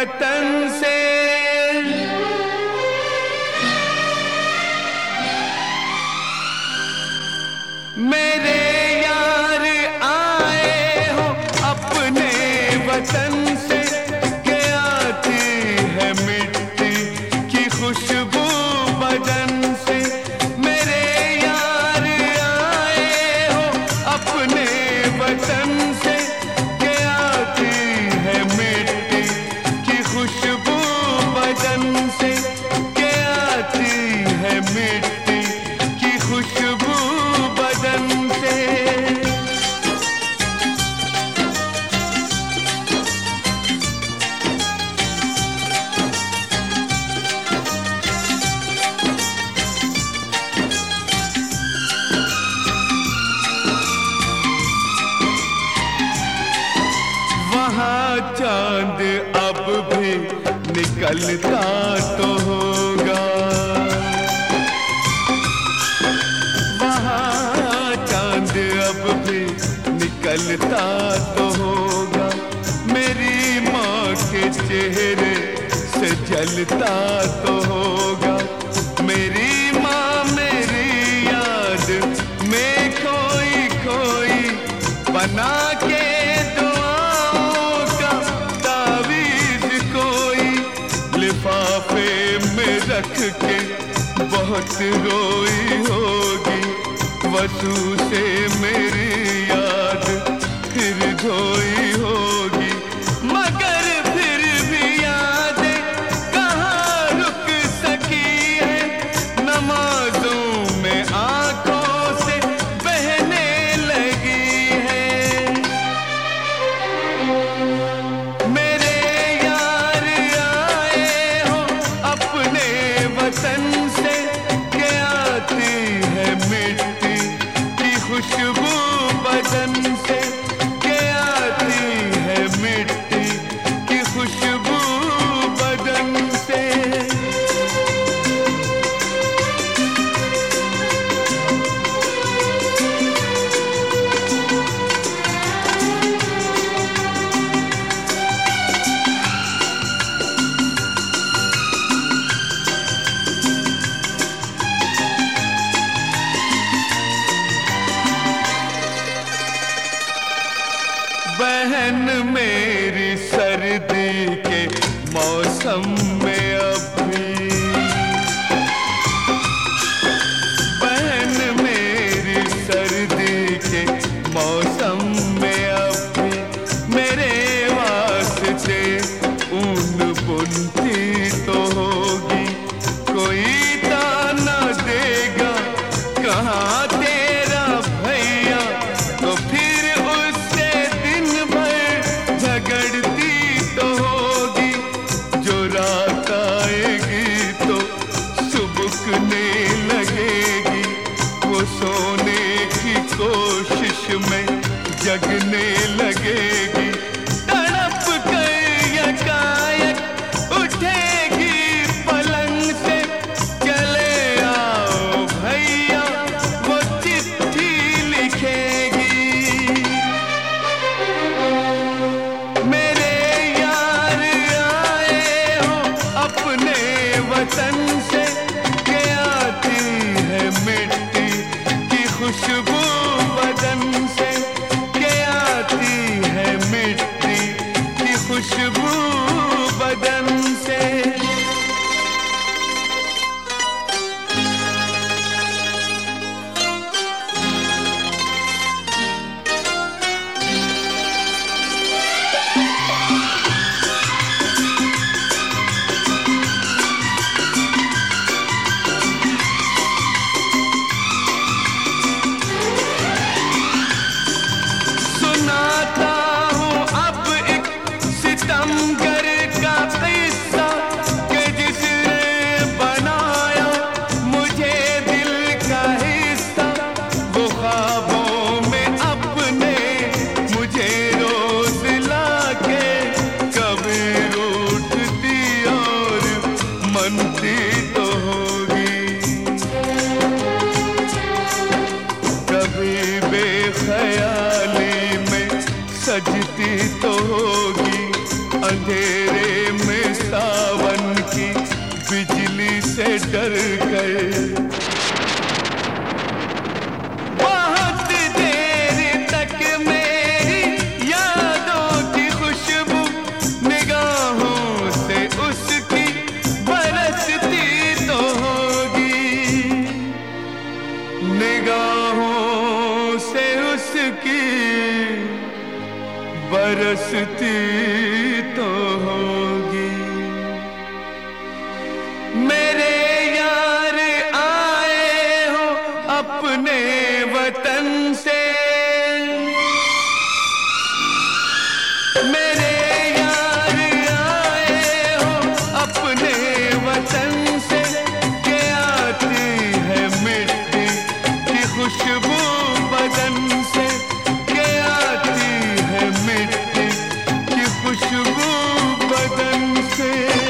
वतन से। मेरे यार आए हो अपने वतन से, के आती है मिट्टी की खुशबू बदन से। मेरे यार आए हो अपने वतन से, के आती है मिट्टी की खुशबू बदन से, के आती है मिट्टी की खुशबू बदन से। वहाँ चांद अब भी निकलता तो होगा, वहाँ चांद अब भी निकलता तो होगा। मेरी माँ के चेहरे से जलता तो होगा। मेरी माँ मेरी याद में खोई खोई बना के दुआओं का तावीज़ कोई लिफाफे में रख के बहुत रोई होगी। वसू से मेरी याद फिर धोई होगी, मगर फिर भी यादें कहाँ रुक सकी है। नमाजों में आंखों से बहने लगी है। मेरे यार आए हो अपने वतन से, के आती है मिट्टी की खुशबू बदन से, के आती है मिट्टी की खुशबू बदन से। बहन मेरी सर्दी के मौसम में अभी, बहन मेरी सर्दी के मौसम में अभी मेरे वास्ते ऊन बुनती तो होगी। कोई ताना देगा कहाँ तेरा भैया, तो फिर उससे दिन भर झगड़ती तो होगी। जो रात आएगी तो सुबकने लगेगी, वो सोने की कोशिश में जगने लगेगी। तड़प कर यकायक उठेगी पलंग से, चले आओ भैया वो चिट्ठी लिखेगी। मेरे यार आए हो अपने वतन से, के आती है मिट्टी की खुशबू बदन से, के आती है मिट्टी की खुशबू बदन से। सुनाता हूँ अब एक सितमगर का किस्सा, कि जिसने बनाया मुझे दिल का हिस्सा। वो ख्वाबों में अपने मुझे रोज लाके कभी रूठती और मनती तो होगी, कभी बेख्याली में सजती तो होगी। अंधेरे में बरसती तो होगी। मेरे यार आए हो अपने वतन से, मेरे यार आए हो अपने वतन से, के आती है मिट्टी की खुशबू बदन से, के आती है मिट्टी की खुशबू बदन से।